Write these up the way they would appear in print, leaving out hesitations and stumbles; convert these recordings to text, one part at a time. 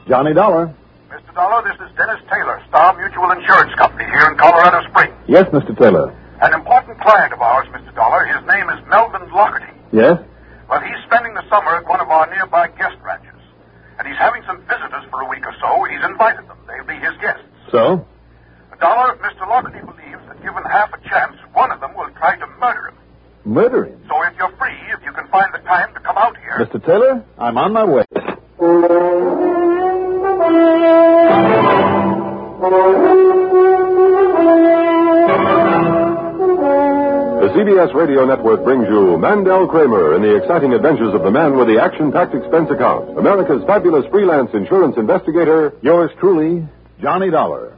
Johnny Dollar. Mr. Dollar, this is Dennis Taylor, Star Mutual Insurance Company here in Colorado Springs. Yes, Mr. Taylor. An important client of ours, Mr. Dollar. His name is Melvin Lockerty. Yes? Well, he's spending the summer at one of our nearby guest ranches. And he's having some visitors for a week or so. He's invited them. They'll be his guests. So? Dollar, Mr. Lockerty believes that given half a chance, one of them will try to murder him. Murder him? So if you're free, if you can find the time to come out here... Mr. Taylor, I'm on my way. The CBS Radio Network brings you Mandel Kramer in the exciting adventures of the man with the action-packed expense account, America's fabulous freelance insurance investigator, Yours truly, Johnny Dollar.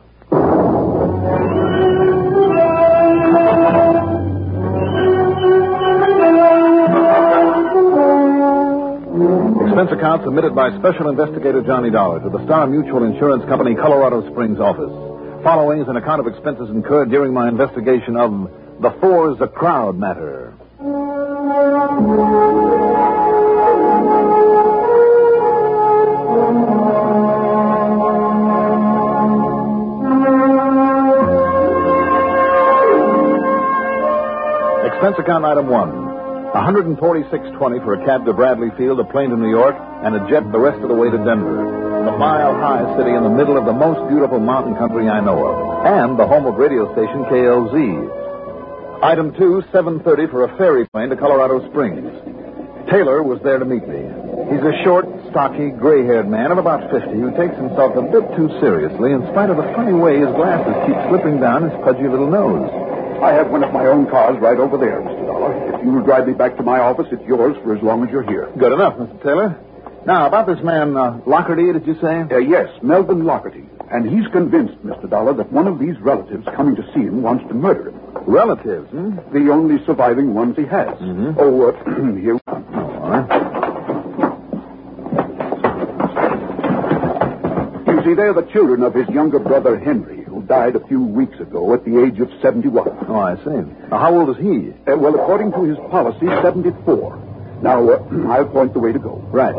Expense account submitted by Special Investigator Johnny Dollar to the Star Mutual Insurance Company, Colorado Springs office. Following is an account of expenses incurred during my investigation of the Four's a Crowd matter. Expense account item 1. $146.20 for a cab to Bradley Field, a plane to New York, and a jet the rest of the way to Denver. The mile-high city in the middle of the most beautiful mountain country I know of, and the home of radio station KLZ. Item 2, $7.30 for a ferry plane to Colorado Springs. Taylor was there to meet me. He's a short, stocky, gray-haired man of about 50 who takes himself a bit too seriously in spite of the funny way his glasses keep slipping down his pudgy little nose. I have one of my own cars right over there, Mr. Dollar. If you will drive me back to my office, it's yours for as long as you're here. Good enough, Mr. Taylor. Now, about this man, Lockerty, did you say? Yes, Melvin Lockerty. And he's convinced, Mr. Dollar, that one of these relatives coming to see him wants to murder him. Relatives, hmm? The only surviving ones he has. Mm-hmm. Here we are. All right. You see, they're the children of his younger brother, Henry, who died a few weeks ago at the age of 71. Oh, I see. Now, how old is he? Well, according to his policy, 74. Now, I'll point the way to go. Right.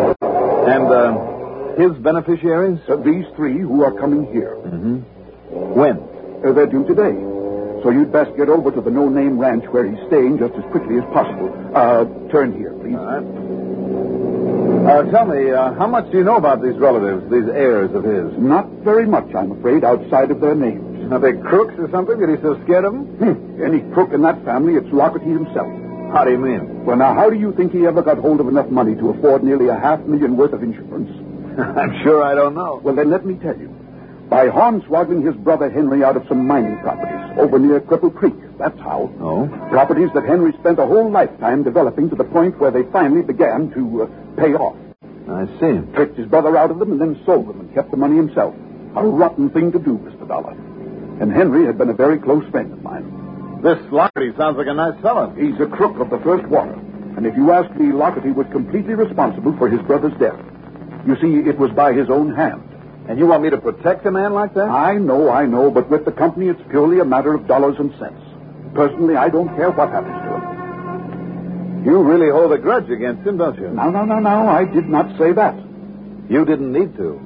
And, his beneficiaries? These three who are coming here. Mm-hmm. When? They're due today. So you'd best get over to the no-name ranch where he's staying just as quickly as possible. Turn here, please. All right. Tell me, how much do you know about these relatives, these heirs of his? Not very much, I'm afraid, outside of their names. Are they crooks or something that he's so scared of them? Any crook in that family, it's Lockerty himself. How do you mean? Well, now, how do you think he ever got hold of enough money to afford nearly $500,000 worth of insurance? I'm sure I don't know. Well, then let me tell you. By hornswoggling his brother Henry out of some mining properties over near Cripple Creek. That's how. Oh? Properties that Henry spent a whole lifetime developing to the point where they finally began to pay off. I see. Tricked his brother out of them and then sold them and kept the money himself. A rotten thing to do, Mr. Dollar. And Henry had been a very close friend of mine. This Lockerty sounds like a nice fellow. He's a crook of the first water. And if you ask me, Lockerty was completely responsible for his brother's death. You see, it was by his own hand. And you want me to protect a man like that? I know, but with the company, it's purely a matter of dollars and cents. Personally, I don't care what happens to him. You really hold a grudge against him, don't you? No, I did not say that. You didn't need to.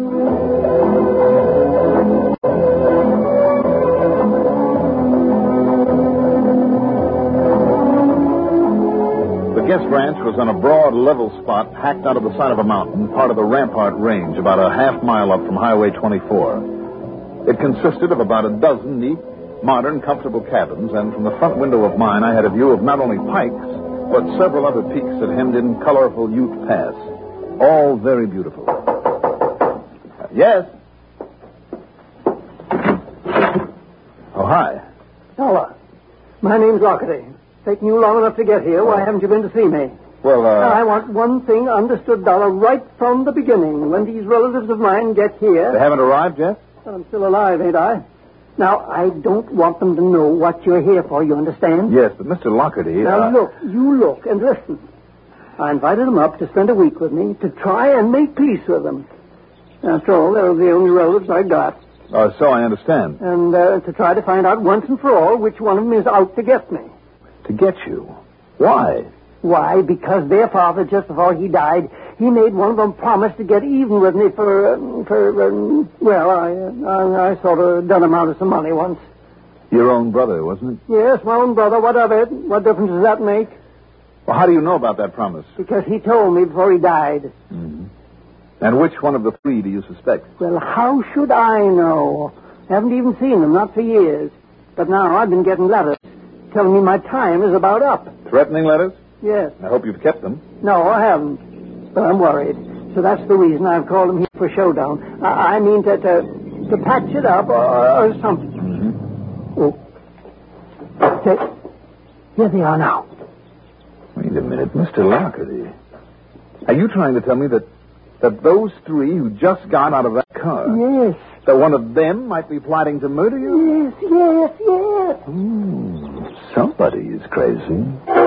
The guest ranch was on a broad, level spot hacked out of the side of a mountain, part of the Rampart Range, about a half-mile up from Highway 24. It consisted of about a dozen neat, modern, comfortable cabins, and from the front window of mine I had a view of not only Pikes, but several other peaks that hemmed in colorful Ute Pass. All very beautiful. Yes? Oh, hi. Dollar. My name's Lockerty. Taking you long enough to get here. Why haven't you been to see me? Well, I want one thing understood, Dollar, right from the beginning. When these relatives of mine get here... They haven't arrived yet? Well, I'm still alive, ain't I? Now, I don't want them to know what you're here for, you understand? Yes, but Mr. Lockerty... Now, look and listen. I invited them up to spend a week with me to try and make peace with them. After all, they're the only relatives I got. So I understand. And to try to find out once and for all which one of them is out to get me. To get you? Why? Why? Because their father, just before he died, he made one of them promise to get even with me I sort of done him out of some money once. Your own brother, wasn't it? Yes, my own brother. What of it? What difference does that make? Well, how do you know about that promise? Because he told me before he died. Mm-hmm. And which one of the three do you suspect? Well, how should I know? Haven't even seen them, not for years. But now I've been getting letters telling me my time is about up. Threatening letters? Yes. I hope you've kept them. No, I haven't. But I'm worried. So that's the reason I've called him here for showdown. I mean to patch it up or something. Mm-hmm. Oh. Here they are now. Wait a minute, Mr. Lockerty. Are you trying to tell me that those three who just got out of that car... Yes. That one of them might be plotting to murder you? Yes. Somebody is crazy.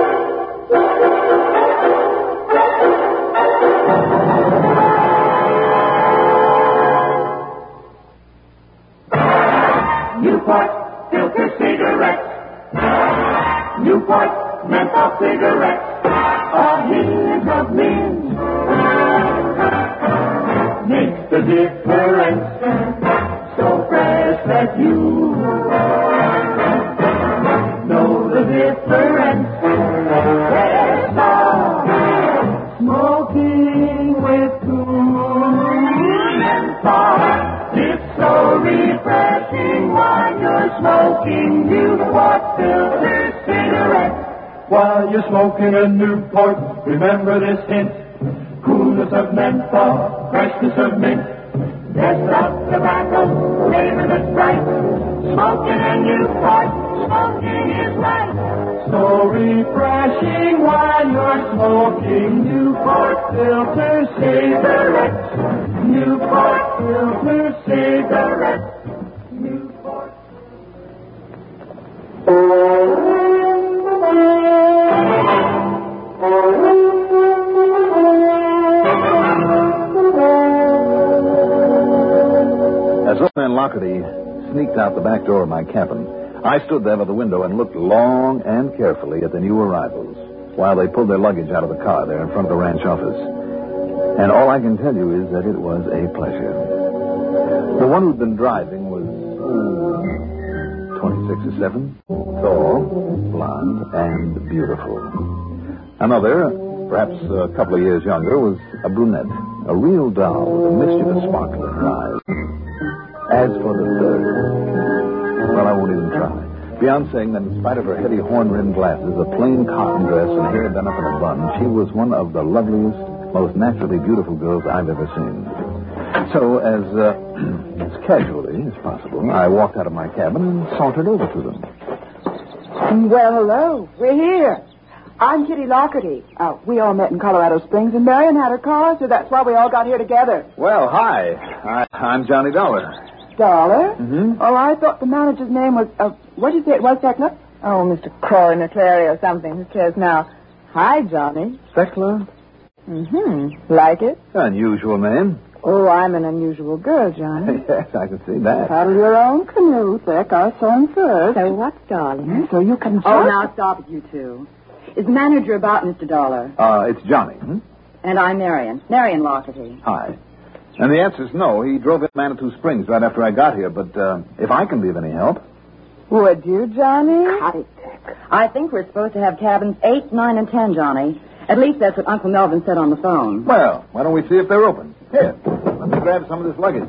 Newport filter cigarettes. Newport menthol cigarettes. A hint of mint makes the difference. So fresh that you know the difference. There's smoking with cool menthol. It's so refreshing while you're smoking Newport filter cigarettes. While you're smoking a Newport, remember this hint. Coolness of menthol, freshness of mint. There's not tobacco, flavor that's bright. Smoking a Newport, smoking is right. So refreshing while you're smoking Newport filter cigarettes. Newport filter cigarettes. Newport. As Old Man Lockerty sneaked out the back door of my cabin, I stood there by the window and looked long and carefully at the new arrivals while they pulled their luggage out of the car there in front of the ranch office. And all I can tell you is that it was a pleasure. The one who'd been driving was 26 or 7, tall, blonde, and beautiful. Another, perhaps a couple of years younger, was a brunette, a real doll with a mischievous sparkle in her eyes. As for the third, well, I won't even try. Beyond saying that in spite of her heavy horn-rimmed glasses, a plain cotton dress, and hair done up in a bun, she was one of the loveliest, most naturally beautiful girls I've ever seen. So, as casually as possible, I walked out of my cabin and sauntered over to them. Well, hello. We're here. I'm Kitty Lockerty. We all met in Colorado Springs, and Marion had her car, so that's why we all got here together. Well, hi. I'm Johnny Dollar. Dollar? Mm-hmm. Oh, I thought the manager's name was, what did you say it was, Tekla? Oh, Mr. Croy McClary or something. Who cares now? Hi, Johnny. Thekla? Mm-hmm. Like it? Unusual name. Oh, I'm an unusual girl, Johnny. Yes, I can see that. Paddle your own canoe, Thek. I saw him first. So what, darling? So you can... Oh, now stop it, you two. Is the manager about, Mr. Dollar? It's Johnny. Hmm? And I'm Marion. Marion Lockerty. Hi. And the answer's no. He drove in Manitou Springs right after I got here, but if I can be of any help... Would you, Johnny? Cut it, Dick. I think we're supposed to have cabins 8, 9, and 10, Johnny. At least that's what Uncle Melvin said on the phone. Well, why don't we see if they're open? Here, let me grab some of this luggage.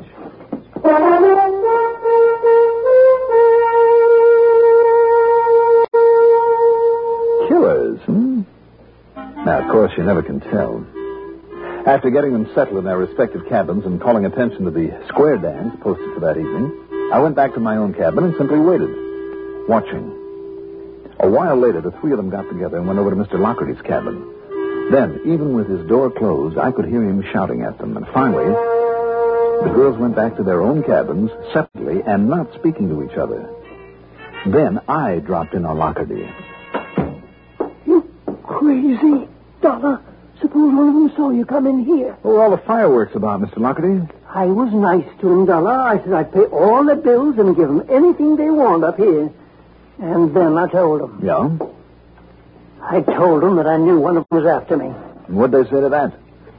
Killers, Now, of course, you never can tell. After getting them settled in their respective cabins and calling attention to the square dance posted for that evening, I went back to my own cabin and simply waited, watching. A while later, the three of them got together and went over to Mr. Lockerty's cabin. Then, even with his door closed, I could hear him shouting at them. And finally, the girls went back to their own cabins separately and not speaking to each other. Then I dropped in on Lockerty. You crazy, Dollar. Suppose one of them saw you come in here. Oh, all the fireworks about, Mr. Lockerty. I was nice to him, Dollar. I said I'd pay all the bills and give them anything they want up here. And then I told them. Yeah? I told them that I knew one of them was after me. And what'd they say to that?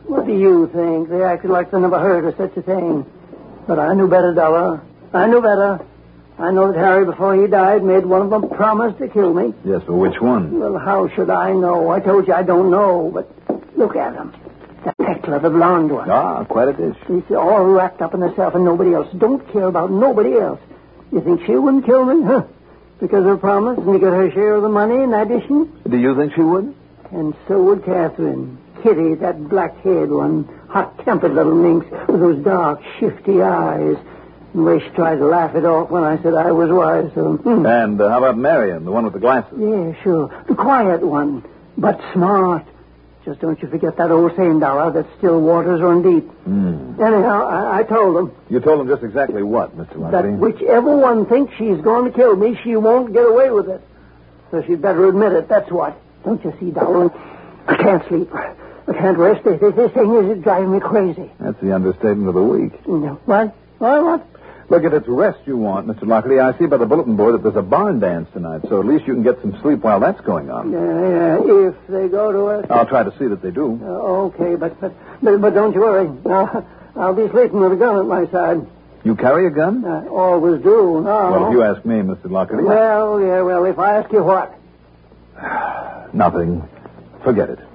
What do you think? They acted like they never heard of such a thing. But I knew better, Dollar. I knew better. I know that Harry, before he died, made one of them promise to kill me. Yes, but which one? Well, how should I know? I told you I don't know, but look at him. That Tekla, the blonde one. Ah, quite a dish. She's all wrapped up in herself and nobody else. Don't care about nobody else. You think she wouldn't kill me? Huh? Because of her promise and to get her share of the money in addition? Do you think she would? And so would Catherine. Kitty, that black-haired one. Hot-tempered little minx with those dark, shifty eyes. And the way she tried to laugh it off when I said I was wise. So, And how about Marion, the one with the glasses? Yeah, sure. The quiet one, but smart. Just don't you forget that old saying, Dollar, that still waters run deep. Anyhow, I told them. You told them just exactly what, Mr. That Lockery? whichever one thinks she's going to kill me, she won't get away with it. So she'd better admit it, that's what. Don't you see, Dollar? I can't sleep. I can't rest. This thing is driving me crazy. That's the understatement of the week. No. What? What? Look, if it's rest you want, Mr. Lockery, I see by the bulletin board that there's a barn dance tonight, so at least you can get some sleep while that's going on. Yeah, if they go to it. I'll try to see that they do. Okay, but don't you worry. I'll be sleeping with a gun at my side. You carry a gun? I always do. No. Well, if you ask me, Mr. Lockery. Well, if I ask you what? Nothing. Forget it.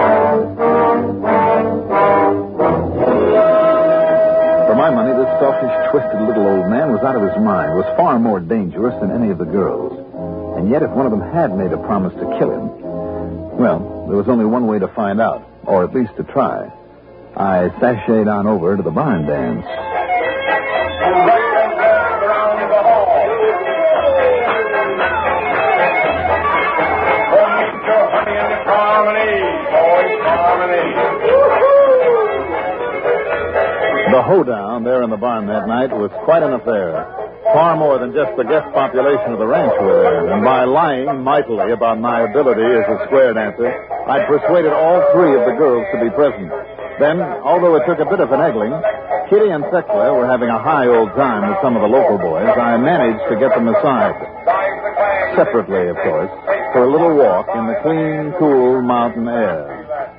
For my money, this selfish, twisted little old man was out of his mind, was far more dangerous than any of the girls. And yet, if one of them had made a promise to kill him, well, there was only one way to find out, or at least to try. I sashayed on over to the barn dance. The hoedown there in the barn that night was quite an affair. Far more than just the guest population of the ranch were there. And by lying mightily about my ability as a square dancer, I'd persuaded all three of the girls to be present. Then, although it took a bit of finagling, Kitty and Tekla were having a high old time with some of the local boys. I managed to get them aside. Separately, of course, for a little walk in the clean, cool mountain air.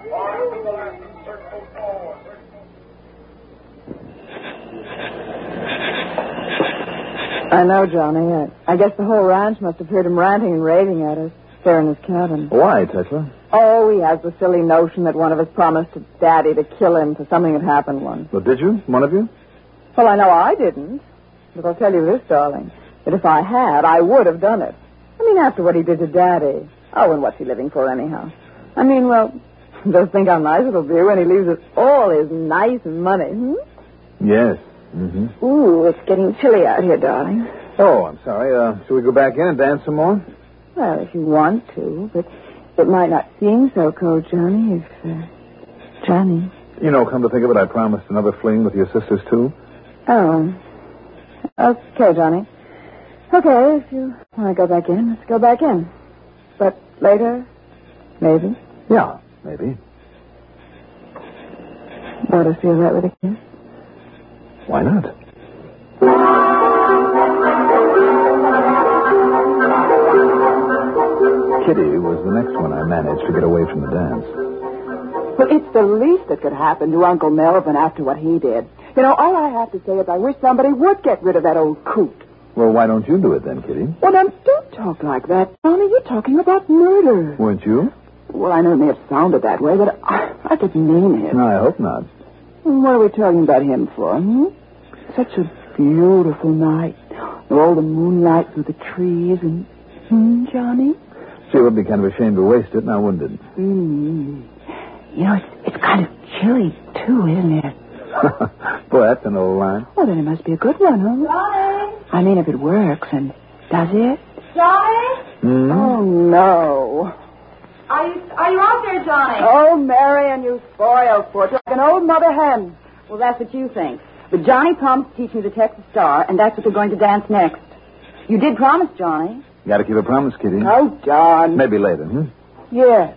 I know, Johnny. I guess the whole ranch must have heard him ranting and raving at us there in his cabin. Why, Tekla? Oh, he has the silly notion that one of us promised to Daddy to kill him for something that happened once. Well, did you? One of you? Well, I know I didn't. But I'll tell you this, darling, that if I had, I would have done it. I mean, after what he did to Daddy. Oh, and what's he living for anyhow? I mean, well, just think how nice it'll be when he leaves us all his nice money, Yes. Mm-hmm. Ooh, it's getting chilly out here, darling. Oh, I'm sorry. Shall we go back in and dance some more? Well, if you want to, but it might not seem so cold, Johnny, if, Johnny. You know, come to think of it, I promised another fling with your sisters, too. Oh. Okay, Johnny. Okay, if you want to go back in, let's go back in. But later, maybe. Yeah, maybe. Let us feel that with a kiss. Why not? Kitty was the next one I managed to get away from the dance. Well, it's the least that could happen to Uncle Melvin after what he did. You know, all I have to say is I wish somebody would get rid of that old coot. Well, why don't you do it then, Kitty? Well, now, don't talk like that, Johnny. You're talking about murder. Weren't you? Well, I know it may have sounded that way, but I didn't mean it. No, I hope not. What are we talking about him for, Such a beautiful night. All the moonlight through the trees and... Johnny? She would be kind of ashamed to waste it, now wouldn't it? You know, it's kind of chilly, too, isn't it? Boy, that's an old line. Well, then it must be a good one, huh? Johnny? I mean, if it works, and does it? Johnny? Mm-hmm. Oh, no. Are you out there, Johnny? Oh, Marion, you spoiled sport. You're like an old mother hen. Well, that's what you think. But Johnny promised to teach me the Texas Star, and that's what we're going to dance next. You did promise, Johnny. You got to keep a promise, Kitty. Oh, John. Maybe later, Yes.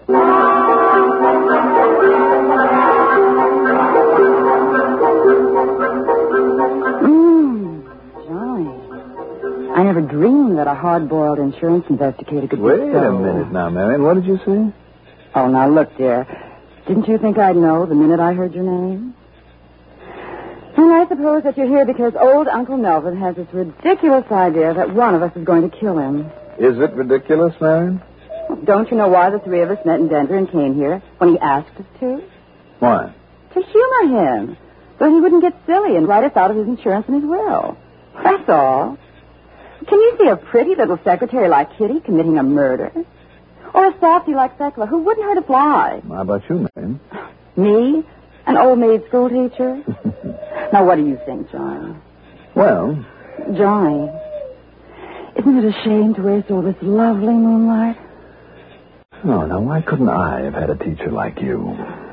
Johnny. I never dreamed that a hard-boiled insurance investigator could be Wait so... a minute now, Marion. What did you say? Oh, now, look, dear. Didn't you think I'd know the minute I heard your name? And I suppose that you're here because old Uncle Melvin has this ridiculous idea that one of us is going to kill him. Is it ridiculous, Marion? Don't you know why the three of us met in Denver and came here when he asked us to? Why? To humor him, so he wouldn't get silly and write us out of his insurance and his will. That's all. Can you see a pretty little secretary like Kitty committing a murder? Or a softy like Thekla who wouldn't hurt a fly? How about you, Marion? Me? An old maid school teacher? Now, what do you think, Johnny? Well... Johnny, isn't it a shame to waste all this lovely moonlight? Oh, now, why couldn't I have had a teacher like you?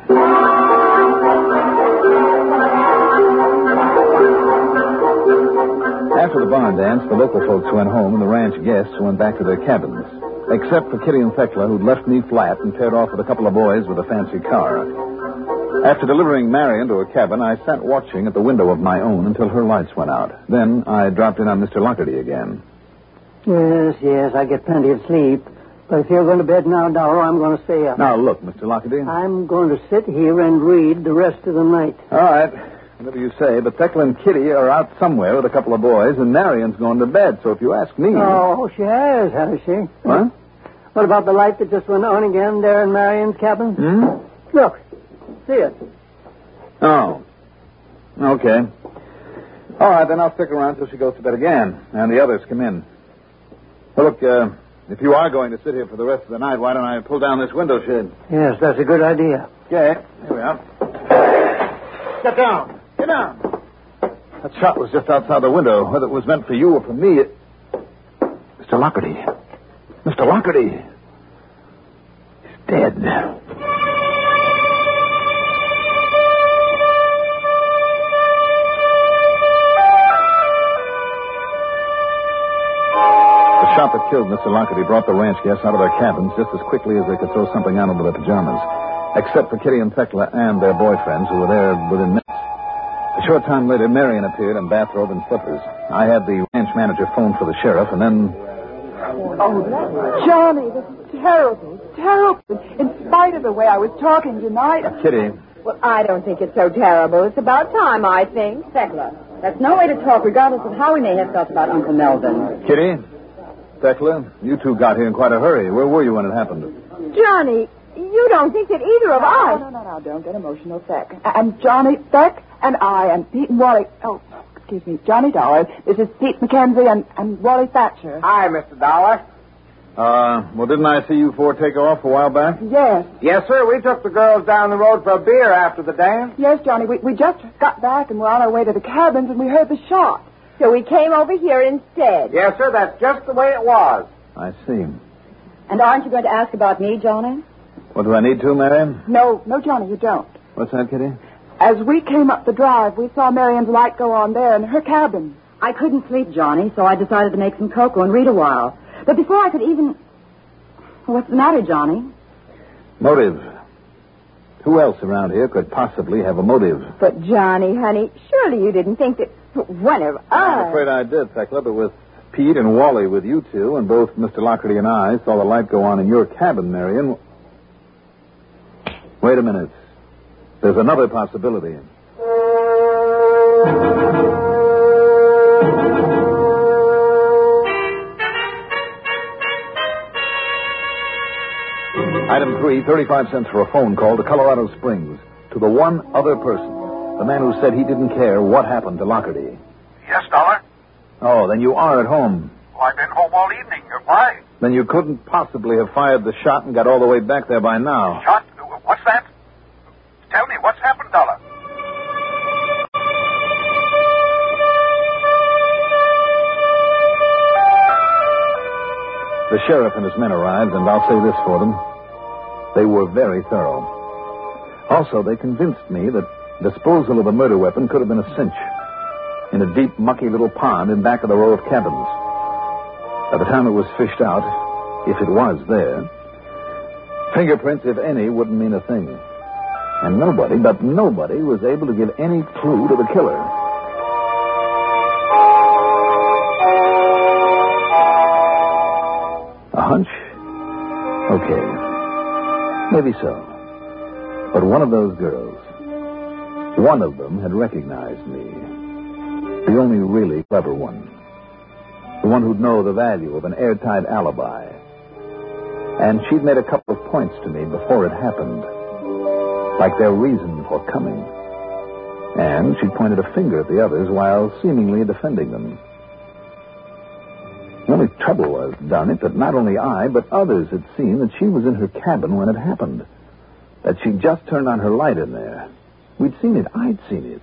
After the barn dance, the local folks went home and the ranch guests went back to their cabins. Except for Kitty and Thekla, who'd left me flat and paired off with a couple of boys with a fancy car. After delivering Marion to her cabin, I sat watching at the window of my own until her lights went out. Then I dropped in on Mr. Lockerty again. Yes, I get plenty of sleep. But if you're going to bed now, Dollar, I'm going to stay up. Now, look, Mr. Lockerty. I'm going to sit here and read the rest of the night. All right. Whatever you say, but Thekla and Kitty are out somewhere with a couple of boys, and Marion's going to bed. So if you ask me... Oh, she has she? What? What about the light that just went on again there in Marion's cabin? Look. See it. Oh. Okay. All right, then I'll stick around till she goes to bed again, and the others come in. Well, look, if you are going to sit here for the rest of the night, why don't I pull down this window shade? Yes, that's a good idea. Okay, here we are. Get down. Get down. That shot was just outside the window. Whether it was meant for you or for me, Mr. Lockerty. Mr. Lockerty. He's dead. The shot that killed Mr. Lockerty brought the ranch guests out of their cabins just as quickly as they could throw something on under their pajamas. Except for Kitty and Thekla and their boyfriends who were there within minutes. A short time later, Marion appeared in bathrobe and slippers. I had the ranch manager phone for the sheriff, and then... Oh, Johnny, this is terrible. Terrible. In spite of the way I was talking tonight. Kitty. Well, I don't think it's so terrible. It's about time, I think. Thekla, that's no way to talk, regardless of how we may have felt about Uncle Melvin. Kitty, Thekla, you two got here in quite a hurry. Where were you when it happened? Johnny, you don't think that either of us... No, don't get emotional, Thek. And Johnny, Thek, and I, and Pete and Wally... Oh, excuse me, Johnny Dollar. This is Pete McKenzie and Wally Thatcher. Hi, Mr. Dollar. Well, didn't I see you four take off a while back? Yes. Yes, sir. We took the girls down the road for a beer after the dance. Yes, Johnny. We just got back and were on our way to the cabins, and we heard the shot. So we came over here instead. Yes, sir. That's just the way it was. I see. And aren't you going to ask about me, Johnny? What, do I need to, Marion? No, Johnny, you don't. What's that, Kitty? As we came up the drive, we saw Marion's light go on there in her cabin. I couldn't sleep, Johnny, so I decided to make some cocoa and read a while. But before I could even... What's the matter, Johnny? Motive. Who else around here could possibly have a motive? But, Johnny, honey, surely you didn't think that one of us... I'm afraid I did, Thekla, but with Pete and Wally with you two, and both Mr. Lockerty and I saw the light go on in your cabin, Marion. Wait a minute. There's another possibility. Item 3, 35 cents for a phone call to Colorado Springs. To the one other person. The man who said he didn't care what happened to Lockerty. Yes, Dollar? Oh, then you are at home. Well, I've been home all evening. Why? Then you couldn't possibly have fired the shot and got all the way back there by now. Shot? What's that? Tell me, what's happened, Dollar? The sheriff and his men arrived, and I'll say this for them. They were very thorough. Also, they convinced me that disposal of the murder weapon could have been a cinch in a deep, mucky little pond in back of the row of cabins. By the time it was fished out, if it was there, fingerprints, if any, wouldn't mean a thing. And nobody was able to give any clue to the killer. A hunch? Okay. Maybe so. But one of those girls, one of them had recognized me. The only really clever one. The one who'd know the value of an airtight alibi. And she'd made a couple of points to me before it happened. Like their reason for coming. And she'd pointed a finger at the others while seemingly defending them. The only trouble was, darn it, that not only I, but others had seen that she was in her cabin when it happened. That she'd just turned on her light in there. We'd seen it. I'd seen it.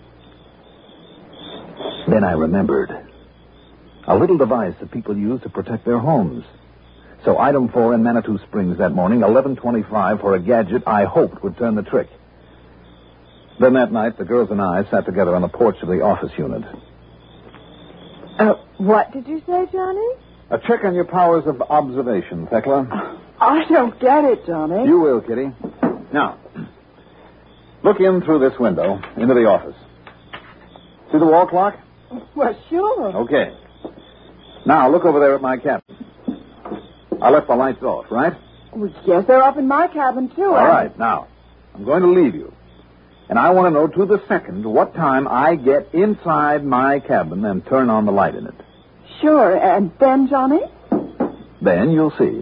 Then I remembered. A little device that people use to protect their homes. So item 4 in Manitou Springs that morning, 11:25, for a gadget I hoped would turn the trick. Then that night, the girls and I sat together on the porch of the office unit. What did you say, Johnny? A check on your powers of observation, Thekla. I don't get it, Johnny. You will, Kitty. Now, look in through this window into the office. See the wall clock? Well, sure. Okay. Now, look over there at my cabin. I left the lights off, right? Well, yes, they're up in my cabin, too. All right. Now, I'm going to leave you. And I want to know to the second what time I get inside my cabin and turn on the light in it. Sure. And then, Johnny? Then you'll see.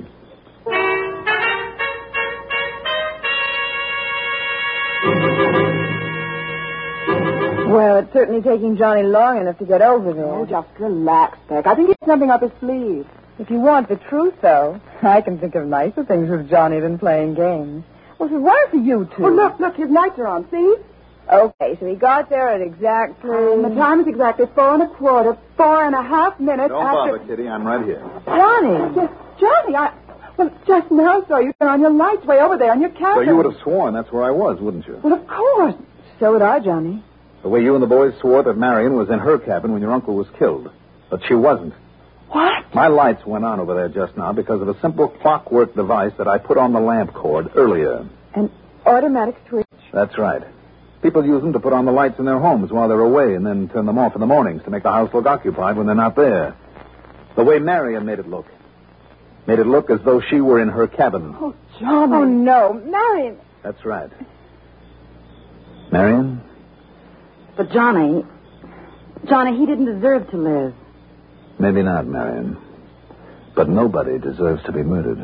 Well, it's certainly taking Johnny long enough to get over there. Oh, just relax, Beck. I think he's something up his sleeve. If you want the truth, though, I can think of nicer things with Johnny than playing games. Well, so why for you two? Oh, look, his lights are on, see? Okay, so he got there at exactly... the time is exactly 4 1/4, 4.5 minutes Don't after... bother, Kitty. I'm right here. Johnny! Yes, Johnny, well, just now saw you turn on your lights way over there in your cabin. So you would have sworn that's where I was, wouldn't you? Well, of course. So would I, Johnny. The way you and the boys swore that Marion was in her cabin when your uncle was killed. But she wasn't. What? My lights went on over there just now because of a simple clockwork device that I put on the lamp cord earlier. An automatic switch? That's right. People use them to put on the lights in their homes while they're away and then turn them off in the mornings to make the house look occupied when they're not there. The way Marion made it look. Made it look as though she were in her cabin. Oh, Johnny. Oh, no. Marion. That's right. Marion? But Johnny, he didn't deserve to live. Maybe not, Marion. But nobody deserves to be murdered.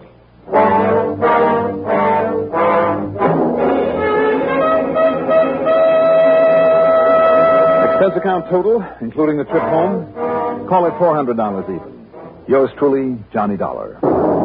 Expense account total, including the trip home, call it $400 even. Yours truly, Johnny Dollar.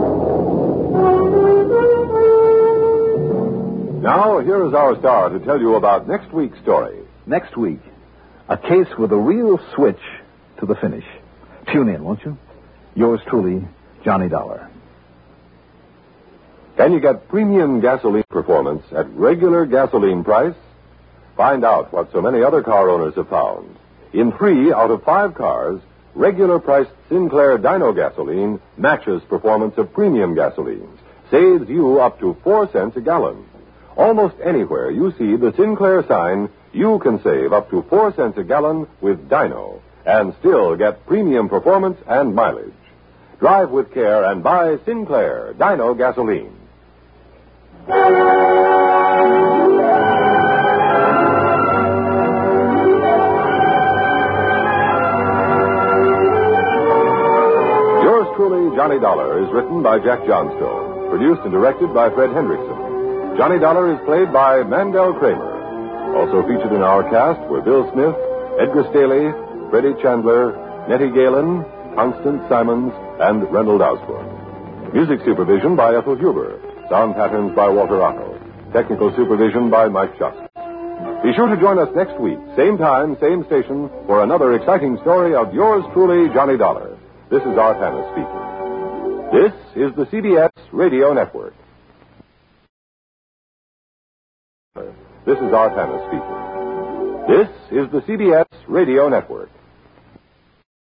Now, here is our star to tell you about next week's story. Next week, a case with a real switch to the finish. Tune in, won't you? Yours truly, Johnny Dollar. Can you get premium gasoline performance at regular gasoline price? Find out what so many other car owners have found. In 3 out of 5 cars, regular priced Sinclair Dyno gasoline matches performance of premium gasolines, saves you up to 4 cents a gallon. Almost anywhere you see the Sinclair sign, you can save up to 4 cents a gallon with Dyno and still get premium performance and mileage. Drive with care and buy Sinclair Dyno gasoline. Yours truly, Johnny Dollar, is written by Jack Johnstone, produced and directed by Fred Hendrickson. Johnny Dollar is played by Mandel Kramer. Also featured in our cast were Bill Smith, Edgar Staley, Freddie Chandler, Nettie Galen, Constance Simons, and Reynold Osborne. Music supervision by Ethel Huber. Sound patterns by Walter Otto. Technical supervision by Mike Shosky. Be sure to join us next week, same time, same station, for another exciting story of yours truly, Johnny Dollar. This is Art Hanna speaking. This is the CBS Radio Network. This is Art Hanna speaking. This is the CBS Radio Network.